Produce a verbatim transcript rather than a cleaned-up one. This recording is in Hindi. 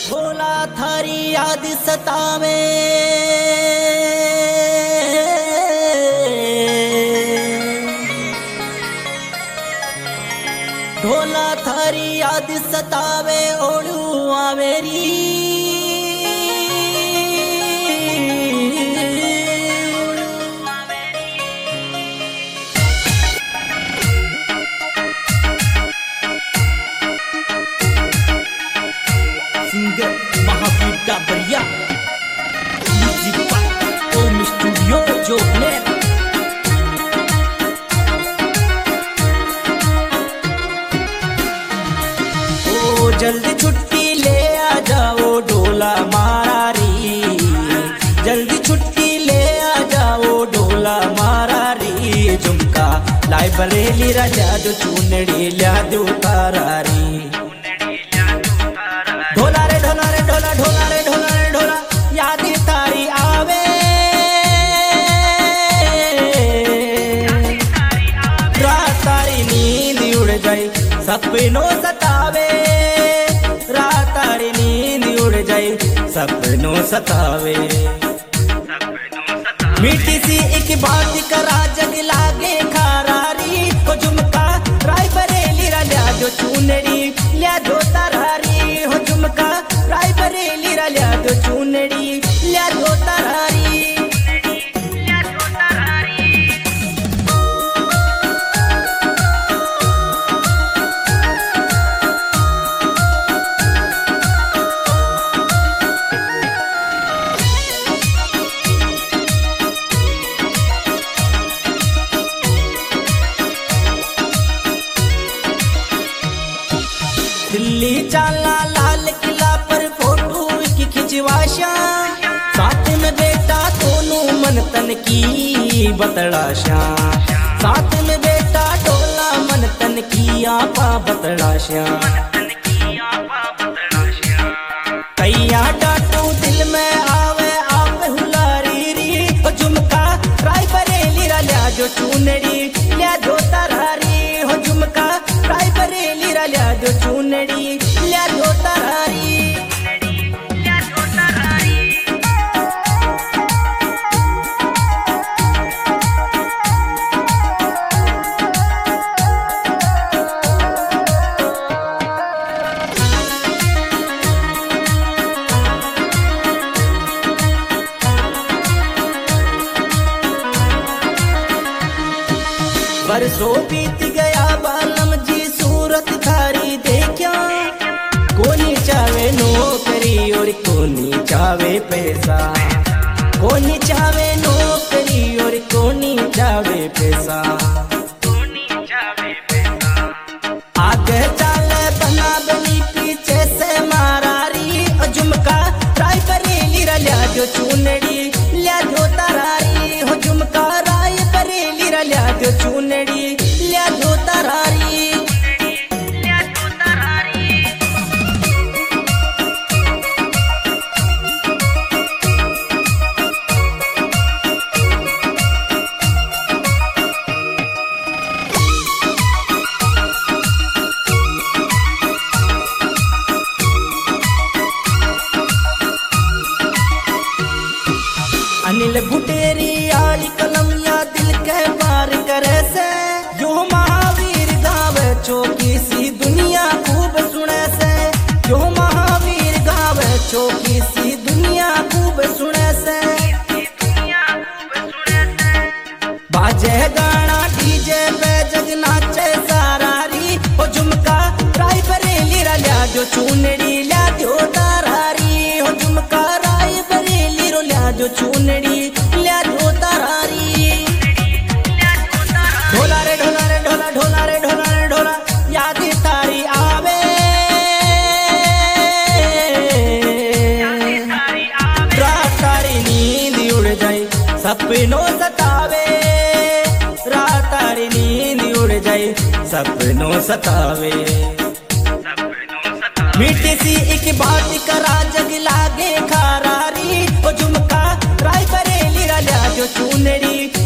भोला थारी याद सतावे, ढोला थारी याद सतावे ओळू आवेरी। Singer Mahavir Dabariya, music by Om studio Jogner. ओ जल्दी छुट्टी ले आ जाओ ढोला मारा री, जल्दी छुट्टी ले आ जाओ ढोला मारा री। झुमका लाइब्रेरी राजा जो चुनड़ी ल्या दो तारा री। ढोला रे ढोला रे ढोला ढोला रे ढोला रे ढोला याद तारी आवे, रात तारी नींद उड़ जाए सपनों सतावे, रात तारी नींद उड़ जाए सपनों सतावे। मीठी सी एक बात करा जग लागे खारारी, को झुमका राय बरेली रा ल्या जो चुनड़ी ल्या दो तारारी। हो झुमका राय बरेली रा ल्या दो चुनड़ी ल्या दो तारारी। दिल्ली चाला लाल किला पर फोटो की खिंचवाशा, साथ में बेटा दोनों मन तन की बतलाशा, साथ में बेटा ढोला मन तन की आपा बतलाशा। कैया डाटू दिल में आवे आप हुलारी री, झुमका राय बरेली रा ल्या जो चुनड़ी ल्या दो तारारी। हो झुमका राय बरेली रा ल्या जो चुनड़ी ल्या दो तारारी। बरसों बीत गया बालम जी सूरत थारी देखा, कोनी चावे नौकरी और कोनी चावे पैसा, कोनी चावे नौकरी और कोनी चावे पैसा। आगे चाले बना बनी पीछे से मारारी, झुमका राय बरेली रा ल्या जो चुनड़ी ल्या दो तारारी। हो झुमका राय बरेली रा ल्या जो चुनड़ी ल्या दो तारारी। अनिल बुटेरी आली कलम या दिल के पार करे से, जो महावीर गावे चौकी सी दुनिया खूब सुने से, जो महावीर गावे चौकी सी दुनिया खूब सुने से। बाजे गाना डीजे पे जग नाचे सारारी, हो झुमका राय बरेली रा ल्या जो चुनड़ी ल्या दो तारारी। हो झुमका राय बरेली रो ल्या जो चुनड़ी ल्या दो तारारी। ढोला रे ढोला रे ढोला ढोला रे ढोला रे ढोला याद तारी आवे, रात तारी नींद उड़ जाए सपनों सतावे, रात तारी नींद उड़ जाए सपनों सतावे। मीठी सी एक बात करा जग लागे खारारी, ओ झुमका राय बरेली रा ल्या जो चुनड़ी